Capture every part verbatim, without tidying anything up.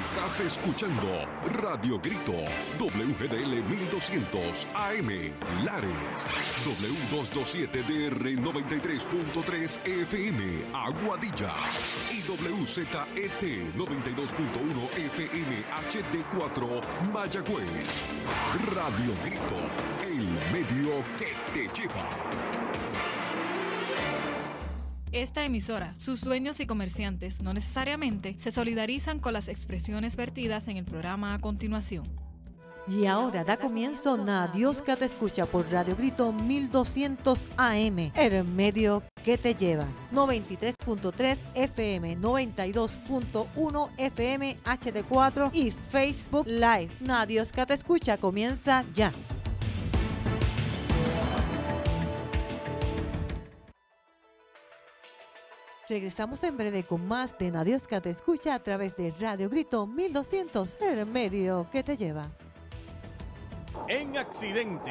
Estás escuchando Radio Grito, W G D L mil doscientos A M, Lares, W doscientos veintisiete D R noventa y tres punto tres F M, Aguadilla, y W Z E T noventa y dos punto uno F M H D cuatro, Mayagüez. Radio Grito, el medio que te lleva. Esta emisora, sus dueños y comerciantes no necesariamente se solidarizan con las expresiones vertidas en el programa a continuación. Y ahora da comienzo Nadios que te escucha por Radio Grito mil doscientos A M, el medio que te lleva. noventa y tres punto tres F M, noventa y dos punto uno F M H D cuatro y Facebook Live. Nadios que te escucha comienza ya. Regresamos en breve con más de Nadios que te escucha a través de Radio Grito mil doscientos, el medio que te lleva. En accidentes,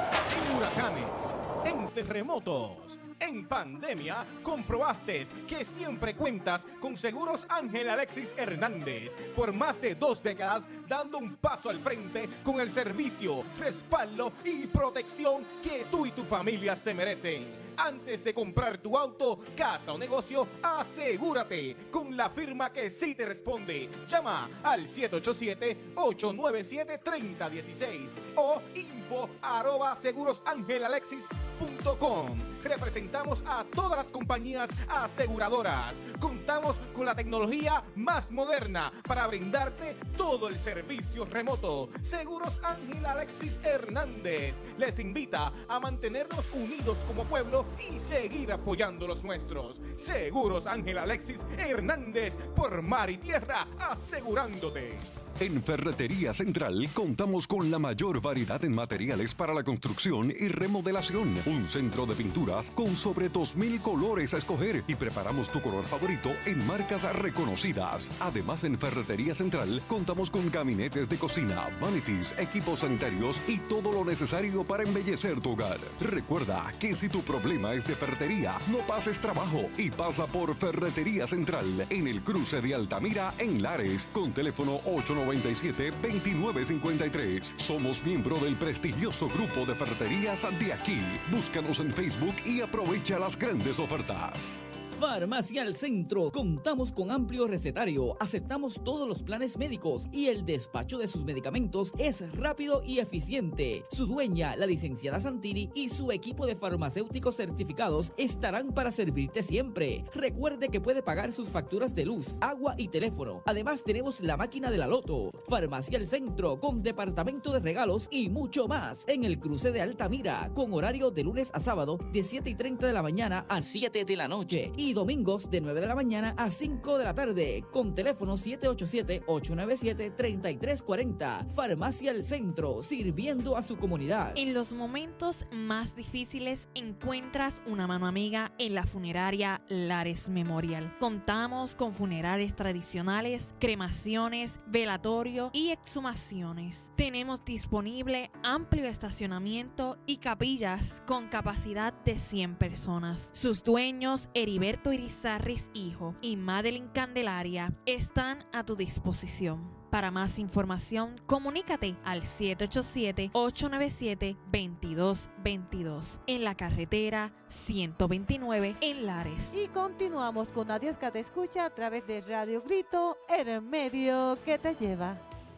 en huracanes, en terremotos, en pandemia, comprobaste que siempre cuentas con Seguros Ángel Alexis Hernández. Por más de dos décadas, dando un paso al frente con el servicio, respaldo y protección que tú y tu familia se merecen. Antes de comprar tu auto, casa o negocio, asegúrate con la firma que sí te responde. Llama al siete ocho siete, ocho nueve siete, tres cero uno seis o info arroba segurosangelalexis punto com. Representamos a todas las compañías aseguradoras. Contamos con la tecnología más moderna para brindarte todo el servicio remoto. Seguros Ángel Alexis Hernández les invita a mantenernos unidos como pueblo y seguir apoyando los nuestros. Seguros Ángel Alexis Hernández, por mar y tierra, asegurándote. En Ferretería Central contamos con la mayor variedad en materiales para la construcción y remodelación. Un centro de pinturas con sobre dos mil colores a escoger y preparamos tu color favorito en marcas reconocidas. Además, en Ferretería Central contamos con gabinetes de cocina, vanities, equipos sanitarios y todo lo necesario para embellecer tu hogar. Recuerda que si tu problema es de ferretería, no pases trabajo y pasa por Ferretería Central en el cruce de Altamira en Lares con teléfono ocho noventa y siete, veintinueve cincuenta y tres. Somos miembro del prestigioso grupo de ferreterías de aquí. Búscanos en Facebook y aprovecha las grandes ofertas. Farmacia al Centro. Contamos con amplio recetario, aceptamos todos los planes médicos y el despacho de sus medicamentos es rápido y eficiente. Su dueña, la licenciada Santini, y su equipo de farmacéuticos certificados estarán para servirte siempre. Recuerde que puede pagar sus facturas de luz, agua y teléfono. Además, tenemos la máquina de la loto. Farmacia al Centro, con departamento de regalos y mucho más, en el cruce de Altamira, con horario de lunes a sábado de siete y treinta de la mañana a siete de la noche y domingos de nueve de la mañana a cinco de la tarde, con teléfono siete ocho siete, ocho nueve siete, tres tres cuatro cero. Farmacia El Centro, sirviendo a su comunidad. En los momentos más difíciles encuentras una mano amiga en la funeraria Lares Memorial. Contamos con funerales tradicionales, cremaciones, velatorio y exhumaciones. Tenemos disponible amplio estacionamiento y capillas con capacidad de cien personas. Sus dueños, Heriberto Irizarris Hijo y Madeline Candelaria, están a tu disposición. Para más información, comunícate al siete ocho siete, ocho nueve siete, dos dos dos dos en la carretera ciento veintinueve en Lares. Y continuamos con Nadios que te escucha a través de Radio Grito, el medio que te lleva.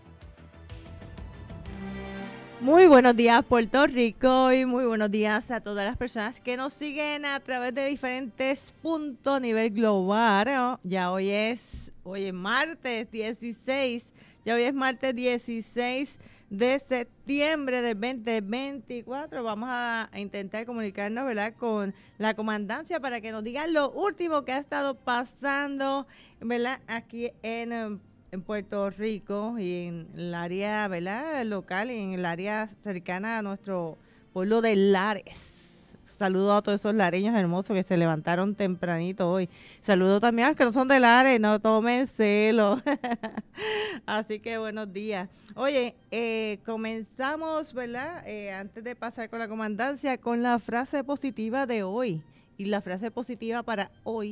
Muy buenos días, Puerto Rico, y muy buenos días a todas las personas que nos siguen a través de diferentes puntos a nivel global. ¿No? Ya hoy es, hoy es martes dieciséis, ya hoy es martes dieciséis de septiembre del veinte veinticuatro. Vamos a intentar comunicarnos, ¿verdad?, con la comandancia para que nos digan lo último que ha estado pasando, ¿verdad?, aquí en en Puerto Rico y en el área, ¿verdad?, local y en el área cercana a nuestro pueblo de Lares. Saludo a todos esos lareños hermosos que se levantaron tempranito hoy. Saludo también a los que no son de Lares, no tomen celo. Así que buenos días. Oye, eh, comenzamos, ¿verdad?, eh, antes de pasar con la comandancia, con la frase positiva de hoy. Y la frase positiva para hoy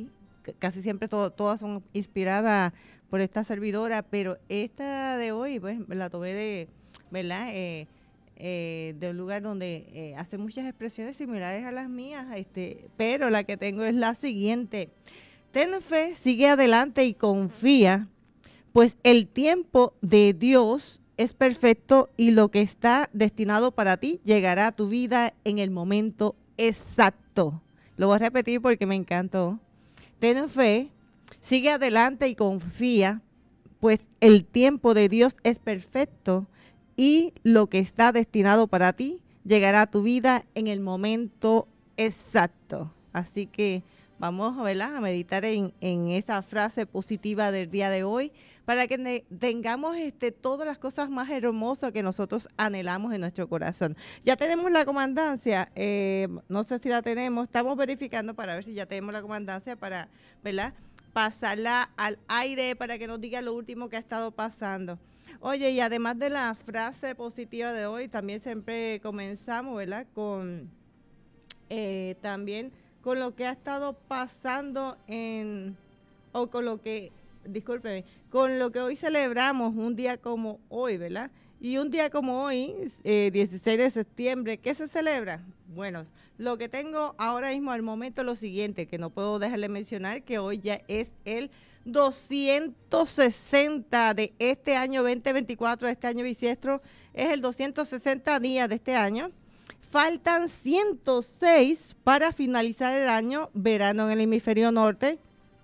casi siempre to, todas son inspiradas por esta servidora, pero esta de hoy, pues, la tomé de, ¿verdad? Eh, eh, de un lugar donde eh, hace muchas expresiones similares a las mías, este, pero la que tengo es la siguiente. Ten fe, sigue adelante y confía, pues el tiempo de Dios es perfecto y lo que está destinado para ti llegará a tu vida en el momento exacto. Lo voy a repetir porque me encantó. Ten fe, sigue adelante y confía, pues el tiempo de Dios es perfecto y lo que está destinado para ti llegará a tu vida en el momento exacto. Así que vamos, ¿verdad?, a meditar en, en esa frase positiva del día de hoy para que ne- tengamos este, todas las cosas más hermosas que nosotros anhelamos en nuestro corazón. Ya tenemos la comandancia, eh, no sé si la tenemos, estamos verificando para ver si ya tenemos la comandancia para, ¿verdad?, pasarla al aire para que nos diga lo último que ha estado pasando. Oye, y además de la frase positiva de hoy, también siempre comenzamos, ¿verdad?, con eh, también con lo que ha estado pasando en, o con lo que, discúlpeme, con lo que hoy celebramos un día como hoy, ¿verdad? Y un día como hoy, eh, dieciséis de septiembre, ¿qué se celebra? Bueno, lo que tengo ahora mismo al momento es lo siguiente, que no puedo dejarle mencionar, que hoy ya es el doscientos sesenta de este año veinte veinticuatro, este año bisiestro, es el doscientos sesenta días de este año. Faltan ciento seis para finalizar el año, verano en el hemisferio norte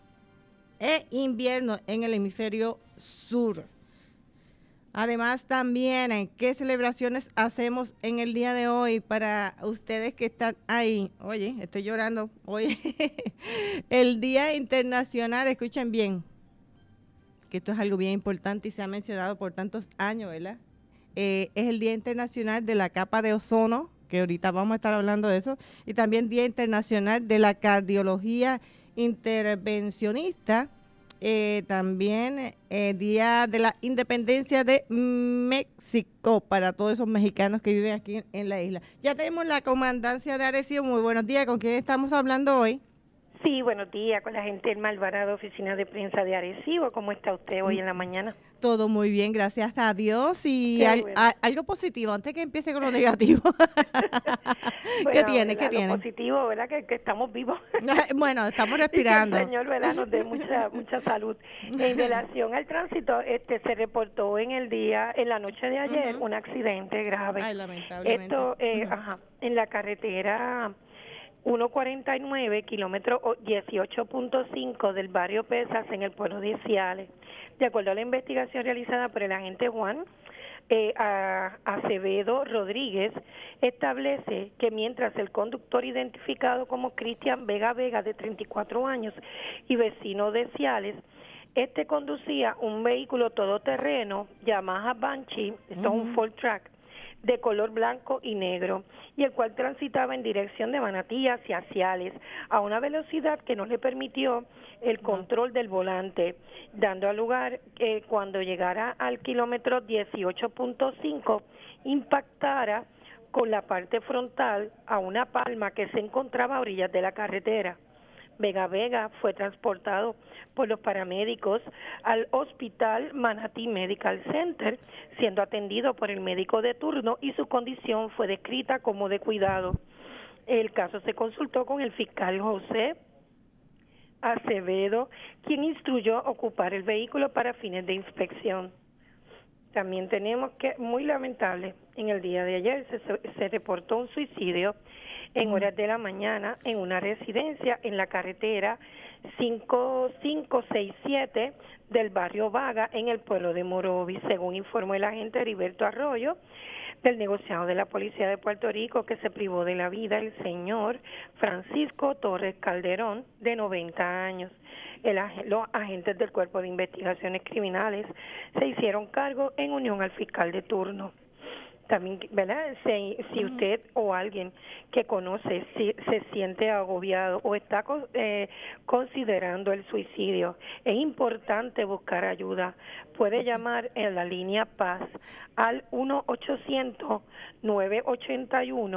e invierno en el hemisferio sur. Además también, ¿qué celebraciones hacemos en el día de hoy para ustedes que están ahí? Oye, estoy llorando. Oye, el Día Internacional, escuchen bien, que esto es algo bien importante y se ha mencionado por tantos años, ¿verdad? Eh, es el Día Internacional de la Capa de Ozono, que ahorita vamos a estar hablando de eso, y también Día Internacional de la Cardiología Intervencionista, eh, también eh, Día de la Independencia de México para todos esos mexicanos que viven aquí en, en la isla. Ya tenemos la comandancia de Arecibo. Muy buenos días, ¿con quién estamos hablando hoy? Sí, buenos días, con la gente del Malvarado, Oficina de Prensa de Arecibo. ¿Cómo está usted hoy en la mañana? Todo muy bien, gracias a Dios. Y al, bueno. a, algo positivo, antes que empiece con lo negativo. Bueno, ¿Qué tiene? ¿Qué lo tiene? positivo, ¿verdad? Que, que estamos vivos. Bueno, estamos respirando. Y que el Señor, ¿verdad?, nos dé mucha mucha salud. En relación al tránsito, este se reportó en el día, en la noche de ayer, uh-huh. un accidente grave. Ay, lamentablemente. Esto, eh, uh-huh. ajá, en la carretera ciento cuarenta y nueve, kilómetro dieciocho punto cinco del barrio Pesas, en el pueblo de Ciales. De acuerdo a la investigación realizada por el agente Juan eh, a Acevedo Rodríguez, establece que mientras el conductor identificado como Cristian Vega Vega, de treinta y cuatro años y vecino de Ciales, este conducía un vehículo todoterreno Yamaha Banshee, esto uh-huh. es un full track, de color blanco y negro, y el cual transitaba en dirección de Manatí hacia Ciales a una velocidad que no le permitió el control del volante, dando a lugar que cuando llegara al kilómetro dieciocho punto cinco impactara con la parte frontal a una palma que se encontraba a orillas de la carretera. Vega Vega fue transportado por los paramédicos al Hospital Manatí Medical Center, siendo atendido por el médico de turno, y su condición fue descrita como de cuidado. El caso se consultó con el fiscal José Acevedo, quien instruyó ocupar el vehículo para fines de inspección. También tenemos que, muy lamentable, en el día de ayer se, se reportó un suicidio en horas de la mañana en una residencia en la carretera cinco cinco seis siete del barrio Vaga, en el pueblo de Morovis, según informó el agente Heriberto Arroyo del negociado de la Policía de Puerto Rico, que se privó de la vida el señor Francisco Torres Calderón, de noventa años. El, los agentes del Cuerpo de Investigaciones Criminales se hicieron cargo en unión al fiscal de turno. También, ¿verdad? Si, si usted o alguien que conoce si, se siente agobiado o está eh, considerando el suicidio, es importante buscar ayuda. Puede llamar en la línea Paz al uno ochocientos, nueve ochenta y uno,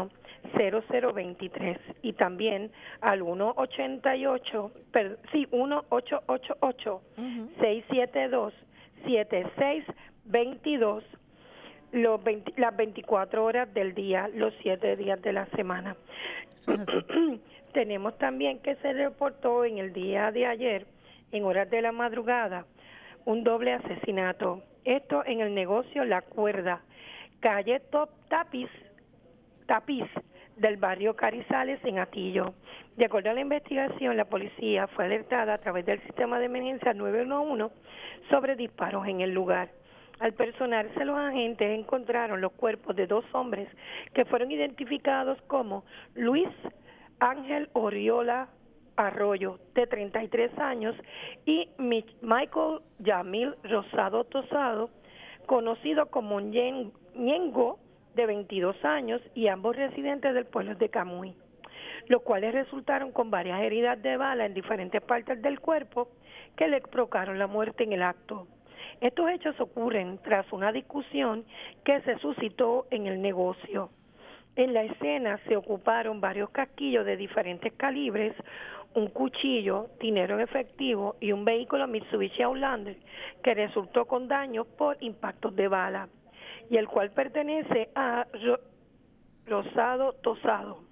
cero cero veintitrés y también al uno ochenta y ocho, per, sí, uno ocho ocho ocho, seis siete dos, siete seis dos dos los veinte, las veinticuatro horas del día, los siete días de la semana. Tenemos también que se reportó en el día de ayer, en horas de la madrugada, un doble asesinato. Esto en el negocio La Cuerda, calle Top Tapiz, Tapiz del barrio Carizales en Atillo. De acuerdo a la investigación, la policía fue alertada a través del sistema de emergencia nueve uno uno sobre disparos en el lugar. Al personarse los agentes encontraron los cuerpos de dos hombres que fueron identificados como Luis Ángel Oriola Arroyo, de treinta y tres años, y Michael Yamil Rosado Tosado, conocido como Ñengo, de veintidós años, y ambos residentes del pueblo de Camuy, los cuales resultaron con varias heridas de bala en diferentes partes del cuerpo que le provocaron la muerte en el acto. Estos hechos ocurren tras una discusión que se suscitó en el negocio. En la escena se ocuparon varios casquillos de diferentes calibres, un cuchillo, dinero en efectivo y un vehículo Mitsubishi Outlander que resultó con daños por impactos de bala, y el cual pertenece a Ro- Rosado Tosado.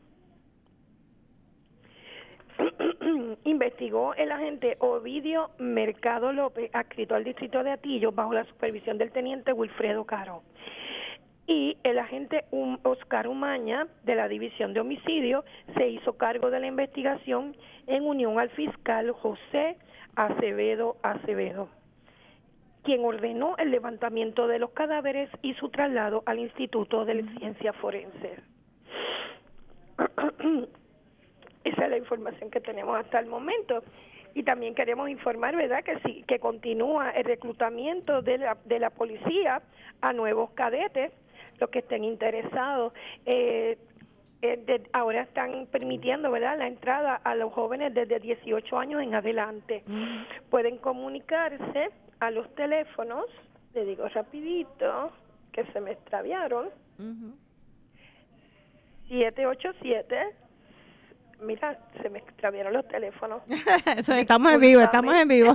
Investigó el agente Ovidio Mercado López, adscrito al distrito de Atillo, bajo la supervisión del teniente Wilfredo Caro. Y el agente Oscar Umaña, de la División de Homicidio, se hizo cargo de la investigación en unión al fiscal José Acevedo Acevedo, quien ordenó el levantamiento de los cadáveres y su traslado al Instituto de Ciencia Forense. Esa es la información que tenemos hasta el momento. Y también queremos informar, ¿verdad?, que sí, que continúa el reclutamiento de la, de la policía a nuevos cadetes, los que estén interesados. Eh, eh, de, ahora están permitiendo, ¿verdad?, la entrada a los jóvenes desde dieciocho años en adelante. Uh-huh. Pueden comunicarse a los teléfonos, le digo rapidito, que se me extraviaron, uh-huh. siete ocho siete, mira, se me extraviaron los teléfonos. Eso, estamos en vivo, estamos en vivo.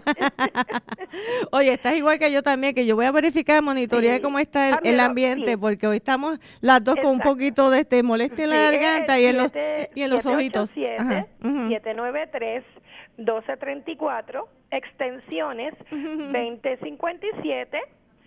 Oye, estás igual que yo también, que yo voy a verificar, monitorear sí. cómo está el, ah, el ambiente, sí. porque hoy estamos las dos Exacto. con un poquito de este molestia en sí, la garganta y, siete, en los, y en los ojitos. siete nueve tres, uno dos tres cuatro, extensiones uh-huh. veinte cincuenta y siete,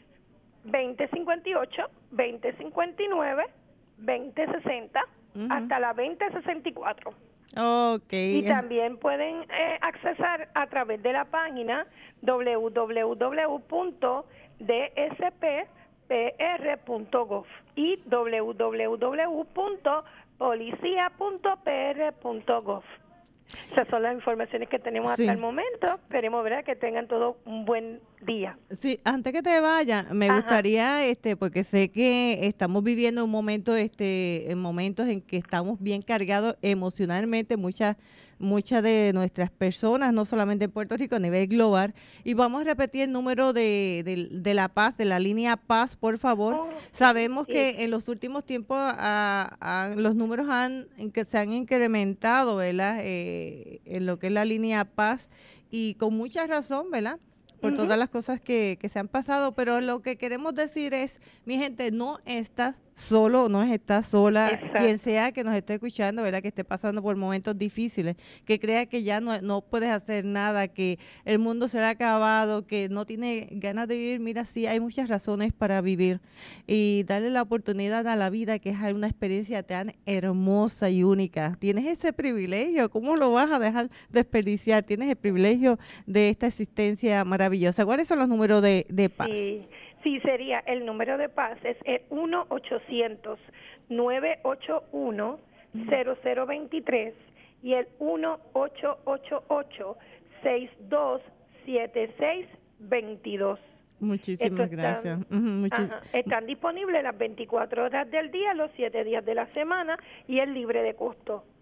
veinte cincuenta y ocho, veinte cincuenta y nueve, veinte sesenta, uh-huh. hasta la veinte sesenta y cuatro. Okay. Y también pueden eh, accesar a través de la página doble u doble u doble u punto d s p p r punto gov y doble u doble u doble u punto policía punto p r punto gov. Esas son las informaciones que tenemos sí. hasta el momento. Esperemos, ¿verdad?, que tengan todo un buen día. Sí, antes que te vaya, me Ajá. gustaría, este, porque sé que estamos viviendo un momento, este, en momentos en que estamos bien cargados emocionalmente, muchas muchas de nuestras personas, no solamente en Puerto Rico, a nivel global. Y vamos a repetir el número de, de, de la paz, de la línea paz, por favor. Oh, Sabemos sí. que en los últimos tiempos a, a, los números han que se han incrementado, ¿verdad?, eh, en lo que es la línea paz, y con mucha razón, ¿verdad?, por uh-huh. todas las cosas que, que se han pasado, pero lo que queremos decir es, mi gente, no está solo, no está sola, Exacto. quien sea que nos esté escuchando, ¿verdad?, que esté pasando por momentos difíciles, que crea que ya no, no puedes hacer nada, que el mundo se le ha acabado, que no tiene ganas de vivir. Mira, sí, hay muchas razones para vivir y darle la oportunidad a la vida, que es una experiencia tan hermosa y única. Tienes ese privilegio, ¿cómo lo vas a dejar desperdiciar? Tienes el privilegio de esta existencia maravillosa. ¿Cuáles son los números de, de paz? Sí. Sí, sería el número de paz, es el uno ochocientos, nueve ocho uno, cero cero dos tres y el uno ocho ocho ocho, seis dos siete seis dos dos. Muchísimas Esto gracias. Están, uh-huh, muchis- ajá, están disponibles las veinticuatro horas del día, los siete días de la semana, y es libre de costo.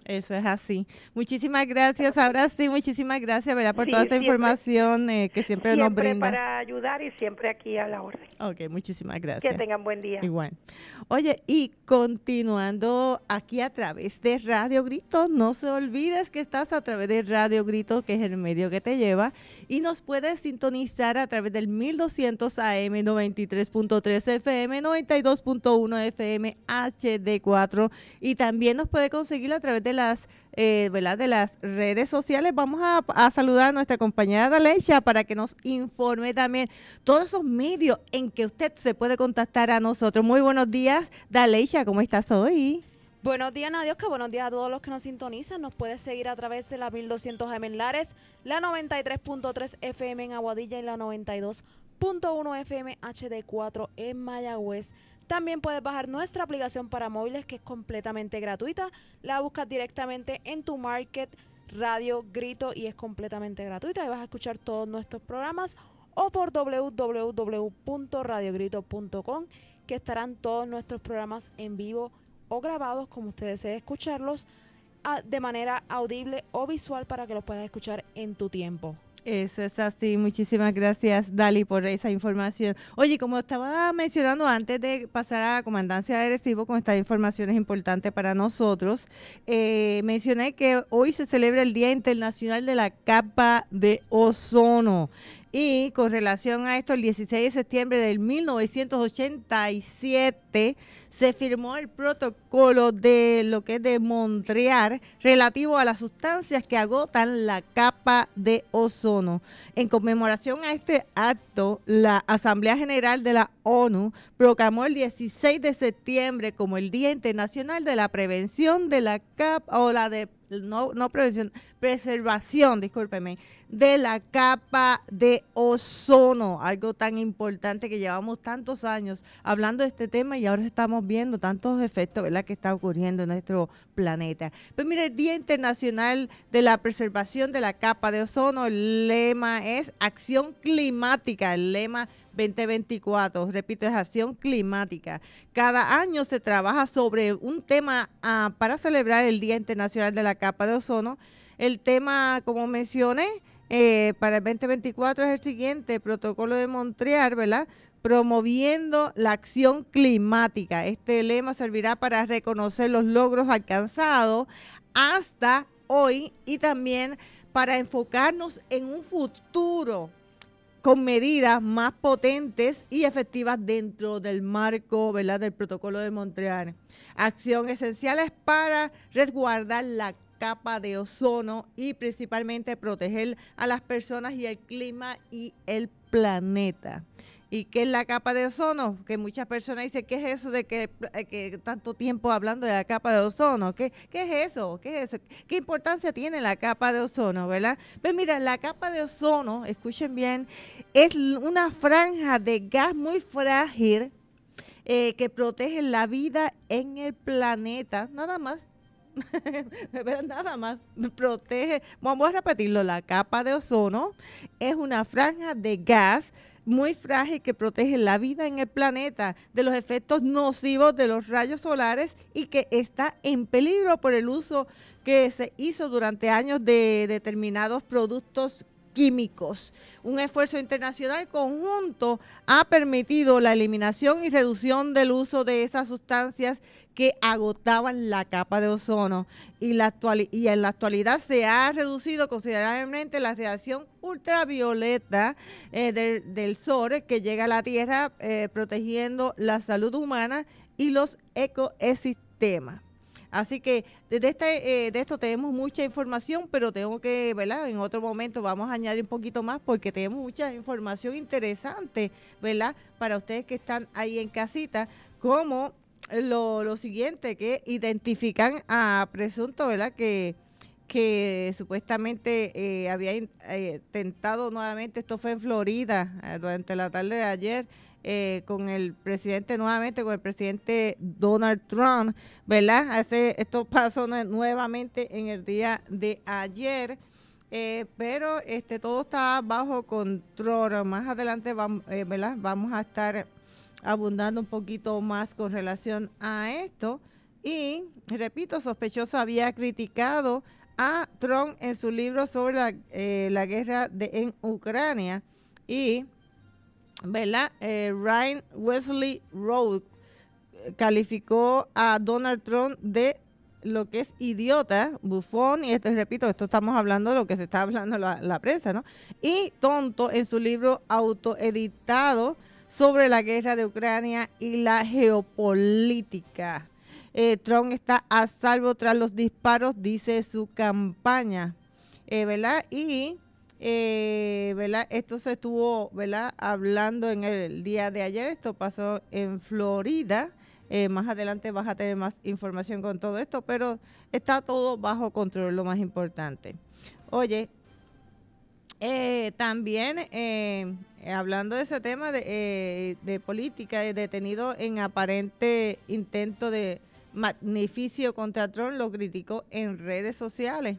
Eso es así. Muchísimas gracias. Ahora sí, muchísimas gracias, ¿verdad? Por Sí, toda esta siempre- información eh, que siempre, nos Siempre brinda. para ayudar y siempre aquí a la orden. Ok, muchísimas Que gracias. tengan buen día. Igual. Oye, y continuando aquí a través de Radio Grito, no se olvides que estás a través de Radio Grito, que es el medio que te lleva, y nos puedes sintonizar a través del mil doscientos A M, noventa y tres punto tres F M, noventa y dos punto uno F M, H D cuatro, y también nos puede conseguir a través de las eh, ¿verdad? de las redes sociales. Vamos a, a saludar a nuestra compañera Daleisha para que nos informe también todos esos medios en que usted se puede contactar a nosotros. Muy buenos días, Daleisha, ¿cómo estás hoy? Buenos días, Nadioska. Buenos días a todos los que nos sintonizan. Nos puedes seguir a través de la mil doscientos A M en Lares, la noventa y tres punto tres F M en Aguadilla y la noventa y dos punto uno F M H D cuatro en Mayagüez. También puedes bajar nuestra aplicación para móviles, que es completamente gratuita. La buscas directamente en tu market Radio Grito y es completamente gratuita. Y vas a escuchar todos nuestros programas, o por doble u doble u doble u punto radio grito punto com, que estarán todos nuestros programas en vivo o grabados, como usted desee escucharlos, a, de manera audible o visual, para que los puedas escuchar en tu tiempo. Eso es así. Muchísimas gracias, Dali, por esa información. Oye, como estaba mencionando antes de pasar a la Comandancia de Arecibo con estas informaciones importantes para nosotros, eh, mencioné que hoy se celebra el Día Internacional de la Capa de Ozono. Y con relación a esto, el dieciséis de septiembre del mil novecientos ochenta y siete se firmó el protocolo de lo que es de Montreal relativo a las sustancias que agotan la capa de ozono. En conmemoración a este acto, la Asamblea General de la ONU proclamó el dieciséis de septiembre como el Día Internacional de la Prevención de la capa, o la de No, no prevención, preservación, discúlpeme, de la capa de ozono, algo tan importante que llevamos tantos años hablando de este tema y ahora estamos viendo tantos efectos, ¿verdad?, que está ocurriendo en nuestro planeta. Pues mire, el Día Internacional de la Preservación de la Capa de Ozono, el lema es Acción Climática, el lema veinte veinticuatro, repito, es acción climática. Cada año se trabaja sobre un tema uh, para celebrar el Día Internacional de la Capa de Ozono. El tema, como mencioné, eh, para el veinte veinticuatro es el siguiente: Protocolo de Montreal, ¿verdad?, promoviendo la acción climática. Este lema servirá para reconocer los logros alcanzados hasta hoy y también para enfocarnos en un futuro con medidas más potentes y efectivas dentro del marco, ¿verdad?, del Protocolo de Montreal. Acción esenciales para resguardar la capa de ozono y principalmente proteger a las personas y el clima y el planeta. ¿Y qué es la capa de ozono? Que muchas personas dicen, ¿qué es eso de que, que tanto tiempo hablando de la capa de ozono? ¿Qué, qué es eso? ¿Qué es eso? ¿Qué importancia tiene la capa de ozono, verdad? Pues mira, la capa de ozono, escuchen bien, es una franja de gas muy frágil eh, que protege la vida en el planeta, nada más. Nada más protege. Vamos a repetirlo: la capa de ozono es una franja de gas muy frágil que protege la vida en el planeta de los efectos nocivos de los rayos solares y que está en peligro por el uso que se hizo durante años de determinados productos químicos. Un esfuerzo internacional conjunto ha permitido la eliminación y reducción del uso de esas sustancias que agotaban la capa de ozono, y, la actual, y en la actualidad se ha reducido considerablemente la radiación ultravioleta eh, de, del sol que llega a la Tierra, eh, protegiendo la salud humana y los ecosistemas. Así que desde este, eh, de esto tenemos mucha información, pero tengo que, ¿verdad?, en otro momento vamos a añadir un poquito más porque tenemos mucha información interesante, ¿verdad?, para ustedes que están ahí en casita, como lo, lo siguiente, que identifican a presunto, ¿verdad?, que, que supuestamente eh, había eh, tentado nuevamente, esto fue en Florida, eh, durante la tarde de ayer, Eh, con el presidente, nuevamente con el presidente Donald Trump, ¿verdad? Hace, esto pasó nuevamente en el día de ayer, eh, pero este todo está bajo control. Más adelante vamos, eh, ¿verdad?, vamos a estar abundando un poquito más con relación a esto, y, repito, sospechoso había criticado a Trump en su libro sobre la, eh, la guerra de, en Ucrania y, ¿verdad? Eh, Ryan Wesley Rowe calificó a Donald Trump de lo que es idiota, bufón, y esto, repito, esto estamos hablando de lo que se está hablando en la, la prensa, ¿no? Y tonto en su libro autoeditado sobre la guerra de Ucrania y la geopolítica. Eh, Trump está a salvo tras los disparos, dice su campaña, eh, ¿verdad? Y, eh, ¿verdad? Esto se estuvo, ¿verdad? Hablando en el día de ayer, esto pasó en Florida. Eh, más adelante vas a tener más información con todo esto, pero está todo bajo control, lo más importante. Oye, eh, también eh, hablando de ese tema de, eh, de política, eh, detenido en aparente intento de magnificio contra Trump, lo criticó en redes sociales.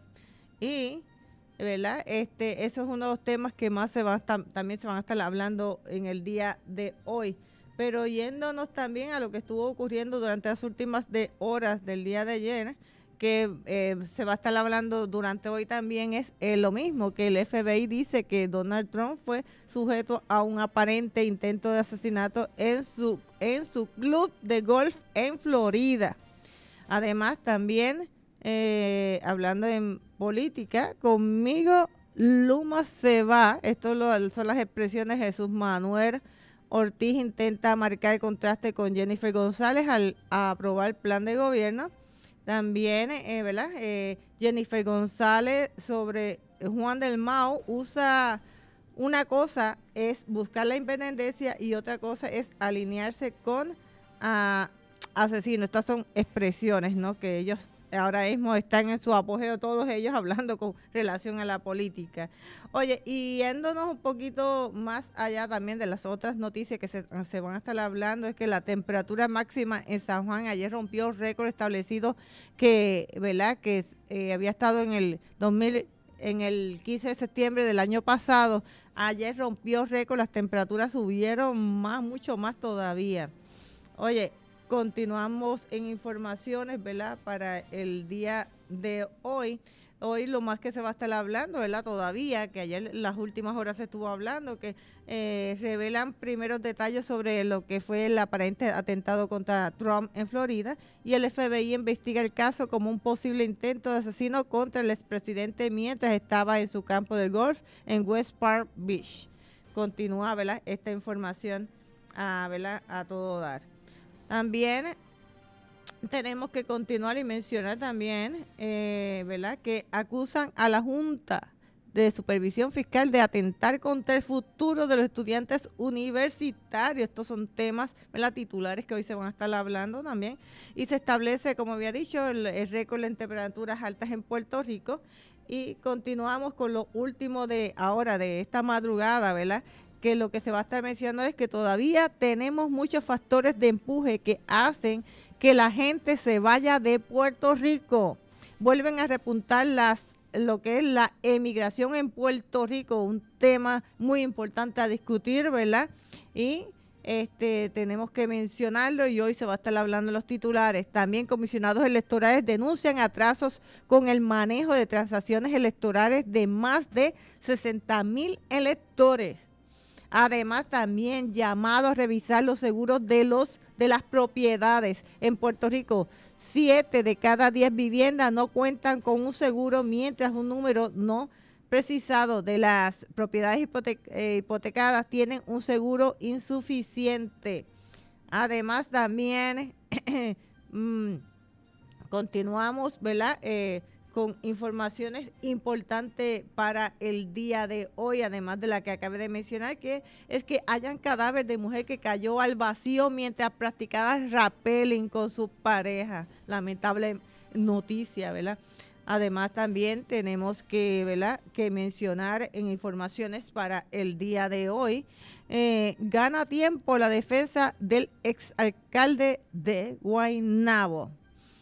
Y, ¿verdad? Este, eso es uno de los temas que más se va a estar, también se van a estar hablando en el día de hoy. Pero yéndonos también a lo que estuvo ocurriendo durante las últimas de horas del día de ayer, que eh, se va a estar hablando durante hoy también, es eh, lo mismo, que el F B I dice que Donald Trump fue sujeto a un aparente intento de asesinato en su, en su club de golf en Florida. Además, también, eh, hablando en política, conmigo Luma se va, esto lo, son las expresiones de Jesús Manuel Ortiz intenta marcar contraste con Jennifer González al aprobar el plan de gobierno. También, eh, ¿verdad? Eh, Jennifer González sobre Juan Dalmau usa una cosa es buscar la independencia y otra cosa es alinearse con uh, asesinos. Estas son expresiones, ¿no? Que ellos ahora mismo están en su apogeo, todos ellos hablando con relación a la política. Oye, y yéndonos un poquito más allá también de las otras noticias que se, se van a estar hablando, es que la temperatura máxima en San Juan ayer rompió récord establecido que, ¿verdad? Que eh, había estado en el dos mil, en el quince de septiembre del año pasado. Ayer rompió récord, las temperaturas subieron más, mucho más todavía. Oye, continuamos en informaciones, ¿verdad? Para el día de hoy. Hoy lo más que se va a estar hablando, ¿verdad? Todavía, que ayer en las últimas horas se estuvo hablando, que eh, revelan primeros detalles sobre lo que fue el aparente atentado contra Trump en Florida, y el F B I investiga el caso como un posible intento de asesino contra el expresidente mientras estaba en su campo de golf en West Palm Beach. Continúa, ¿verdad? Esta información, a, ¿verdad? A todo dar. También tenemos que continuar y mencionar también, eh, ¿verdad?, que acusan a la Junta de Supervisión Fiscal de atentar contra el futuro de los estudiantes universitarios. Estos son temas, ¿verdad?, titulares que hoy se van a estar hablando también. Y se establece, como había dicho, el, el récord en temperaturas altas en Puerto Rico. Y continuamos con lo último de ahora, de esta madrugada, ¿verdad?, que lo que se va a estar mencionando es que todavía tenemos muchos factores de empuje que hacen que la gente se vaya de Puerto Rico. Vuelven a repuntar las lo que es la emigración en Puerto Rico, un tema muy importante a discutir, ¿verdad? Y este tenemos que mencionarlo y hoy se va a estar hablando en los titulares. También comisionados electorales denuncian atrasos con el manejo de transacciones electorales de más de sesenta mil electores. Además, también llamado a revisar los seguros de los de las propiedades. En Puerto Rico, siete de cada diez viviendas no cuentan con un seguro, mientras un número no precisado de las propiedades hipotec eh, hipotecadas tienen un seguro insuficiente. Además, también mm, continuamos, ¿verdad?, Eh, con informaciones importantes para el día de hoy, además de la que acabé de mencionar, que es que hayan cadáver de mujer que cayó al vacío mientras practicaba rappelling con su pareja. Lamentable noticia, ¿verdad? Además, también tenemos que, ¿verdad?, que mencionar en informaciones para el día de hoy, eh, gana tiempo la defensa del exalcalde de Guaynabo.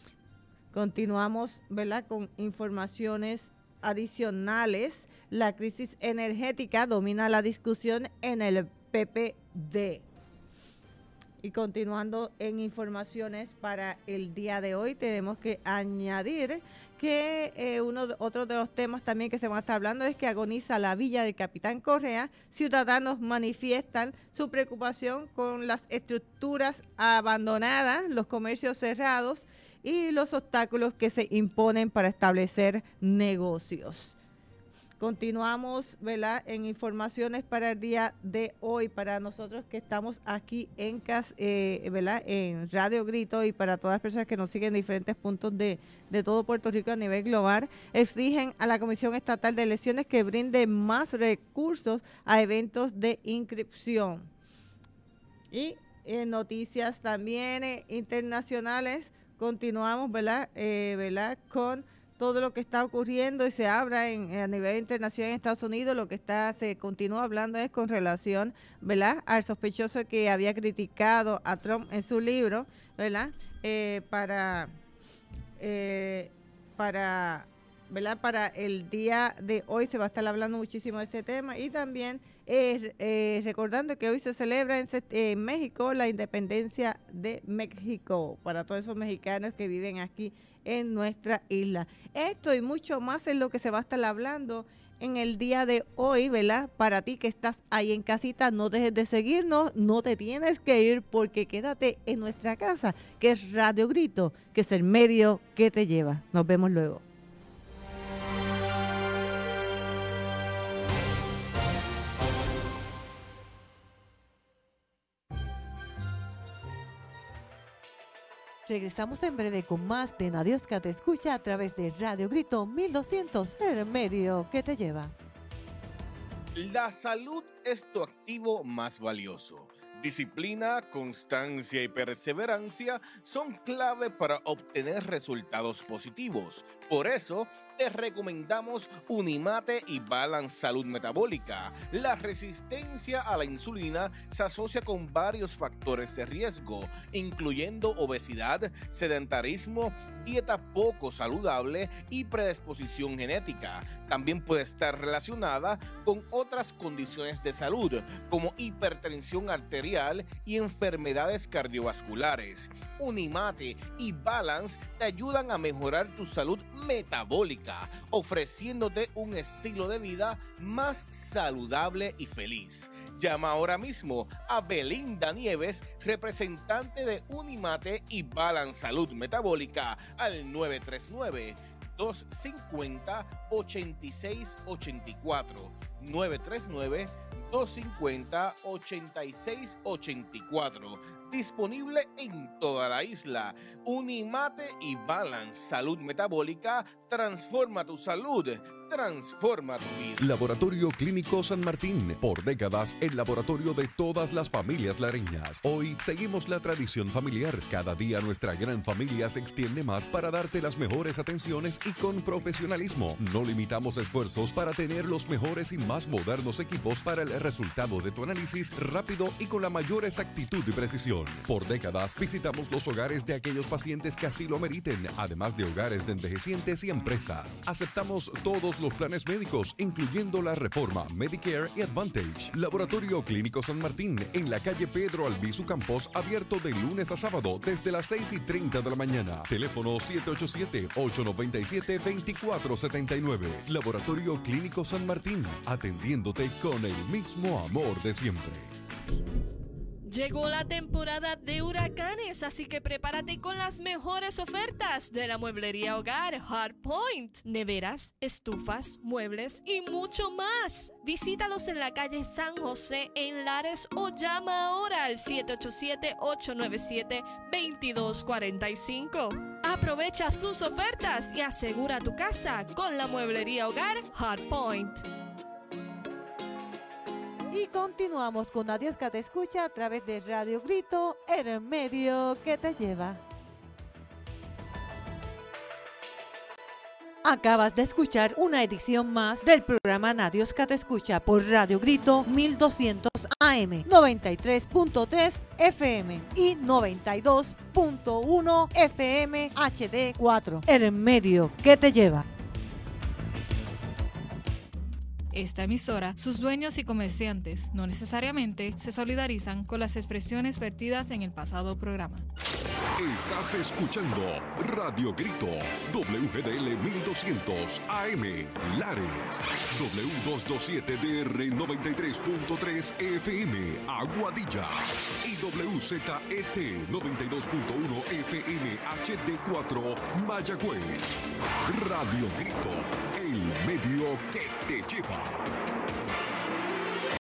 Continuamos, ¿verdad?, con informaciones adicionales. La crisis energética domina la discusión en el P P D. Y continuando en informaciones para el día de hoy, tenemos que añadir que eh, uno otro de los temas también que se van a estar hablando es que agoniza la villa del Capitán Correa. Ciudadanos manifiestan su preocupación con las estructuras abandonadas, los comercios cerrados y los obstáculos que se imponen para establecer negocios. Continuamos, ¿verdad?, en informaciones para el día de hoy, para nosotros que estamos aquí en, eh, ¿verdad?, en Radio Grito y para todas las personas que nos siguen en diferentes puntos de, de todo Puerto Rico a nivel global, exigen a la Comisión Estatal de Elecciones que brinde más recursos a eventos de inscripción. Y en noticias también eh, internacionales, continuamos, ¿verdad?, eh, ¿verdad?, con todo lo que está ocurriendo y se habla en, a nivel internacional en Estados Unidos. Lo que está se continúa hablando es con relación, ¿verdad?, al sospechoso que había criticado a Trump en su libro, ¿verdad?, eh, para, eh, para, ¿verdad?, para el día de hoy se va a estar hablando muchísimo de este tema y también eh, eh, recordando que hoy se celebra en, en México la independencia de México para todos esos mexicanos que viven aquí en nuestra isla. Esto y mucho más es lo que se va a estar hablando en el día de hoy, ¿verdad? Para ti que estás ahí en casita, no dejes de seguirnos, no te tienes que ir porque quédate en nuestra casa, que es Radio Grito, que es el medio que te lleva. Nos vemos luego. Regresamos en breve con más de Nadiosca Te Escucha a través de Radio Grito mil doscientos, el medio que te lleva. La salud es tu activo más valioso. Disciplina, constancia y perseverancia son clave para obtener resultados positivos. Por eso, te recomendamos Unimate y Balance Salud Metabólica. La resistencia a la insulina se asocia con varios factores de riesgo, incluyendo obesidad, sedentarismo, dieta poco saludable y predisposición genética. También puede estar relacionada con otras condiciones de salud, como hipertensión arterial y enfermedades cardiovasculares. Unimate y Balance te ayudan a mejorar tu salud metabólica, ofreciéndote un estilo de vida más saludable y feliz. Llama ahora mismo a Belinda Nieves, representante de Unimate y Balance Salud Metabólica, al nueve tres nueve, dos cinco cero, ocho seis ocho cuatro. nueve tres nueve, dos cinco cero, ocho seis ocho cuatro. Disponible en toda la isla. Unimate y Balance Salud Metabólica transforma tu salud, transforma tu vida. Laboratorio Clínico San Martín, por décadas el laboratorio de todas las familias lareñas. Hoy seguimos la tradición familiar. Cada día nuestra gran familia se extiende más para darte las mejores atenciones y con profesionalismo. No limitamos esfuerzos para tener los mejores y más modernos equipos para el resultado de tu análisis rápido y con la mayor exactitud y precisión. Por décadas visitamos los hogares de aquellos pacientes que así lo meriten, además de hogares de envejecientes y empresas. Aceptamos todos los planes médicos, incluyendo la Reforma, Medicare y Advantage. Laboratorio Clínico San Martín, en la calle Pedro Albizu Campos, abierto de lunes a sábado desde las seis y treinta de la mañana. Teléfono siete ocho siete, ocho nueve siete, dos cuatro siete nueve. Laboratorio Clínico San Martín, atendiéndote con el mismo amor de siempre. Llegó la temporada de huracanes, así que prepárate con las mejores ofertas de la mueblería hogar Hardpoint. Neveras, estufas, muebles y mucho más. Visítalos en la calle San José en Lares o llama ahora al siete ocho siete, ocho nueve siete, dos dos cuatro cinco. Aprovecha sus ofertas y asegura tu casa con la mueblería hogar Hardpoint. Y continuamos con Nadiosca Te Escucha a través de Radio Grito, el medio que te lleva. Acabas de escuchar una edición más del programa Nadiosca Te Escucha por Radio Grito mil doscientos A M, noventa y tres punto tres F M y noventa y dos punto uno F M H D cuatro, el medio que te lleva. esta emisora, sus dueños y comerciantes no necesariamente se solidarizan con las expresiones vertidas en el pasado programa. Estás escuchando Radio Grito, W G D L mil doscientos A M, Lares, W doscientos veintisiete D R noventa y tres punto tres F M, Aguadilla, y W Z E T noventa y dos punto uno F M H D cuatro, Mayagüez. Radio Grito, el medio que te lleva.